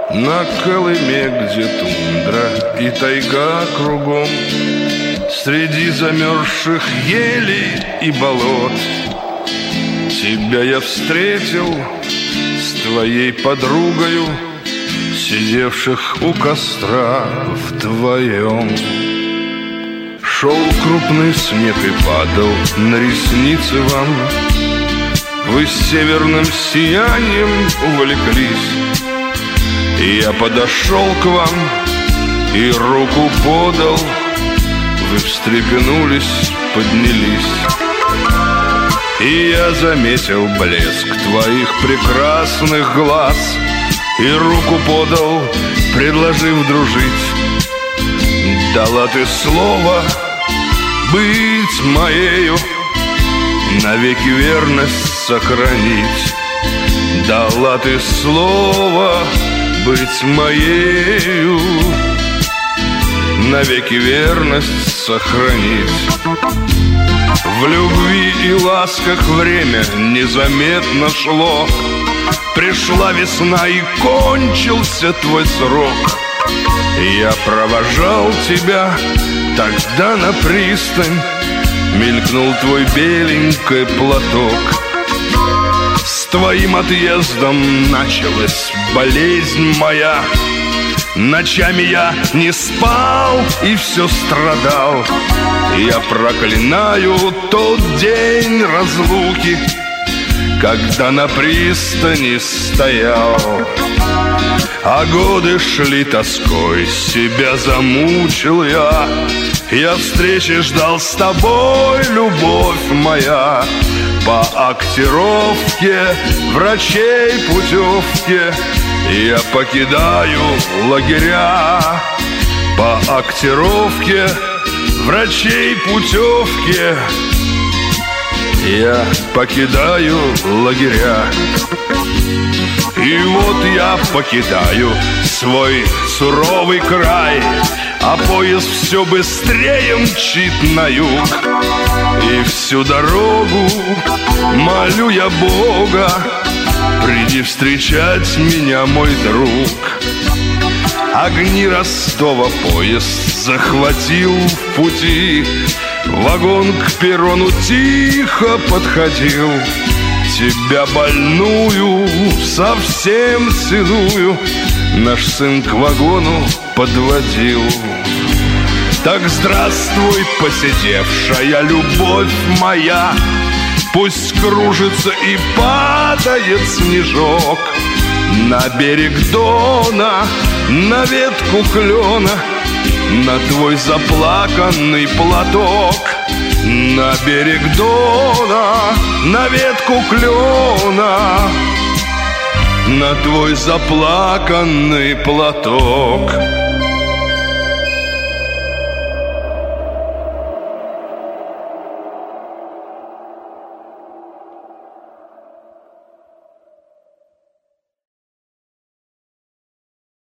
На Колыме, где тундра и тайга кругом, среди замерзших елей и болот, тебя я встретил с твоей подругою, сидевших у костра вдвоем. Шел крупный снег и падал на ресницы вам, вы с северным сиянием увлеклись. И я подошел к вам и руку подал, вы встрепенулись, поднялись. И я заметил блеск твоих прекрасных глаз и руку подал, предложив дружить. Дала ты слово быть моею, навеки верность сохранить. Дала ты слово быть моею, навеки верность сохранить. В любви и ласках время незаметно шло, пришла весна и кончился твой срок. Я провожал тебя тогда на пристань, мелькнул твой беленький платок. С твоим отъездом началась болезнь моя, ночами я не спал и все страдал. Я проклинаю тот день разлуки, когда на пристани стоял. А годы шли тоской, себя замучил я. Я встречи ждал с тобой, любовь моя. По актировке, врачей путевке я покидаю лагеря. По актировке, врачей путевке я покидаю лагеря. И вот я покидаю свой суровый край, а поезд все быстрее мчит на юг. И всю дорогу молю я Бога, приди встречать меня, мой друг. Огни Ростова поезд захватил в пути, вагон к перрону тихо подходил. Тебя больную, совсем седую, наш сын к вагону подводил. Так здравствуй, посидевшая любовь моя, пусть кружится и падает снежок на берег Дона, на ветку клена, на твой заплаканный платок. На берег Дона, на ветку клена, на твой заплаканный платок.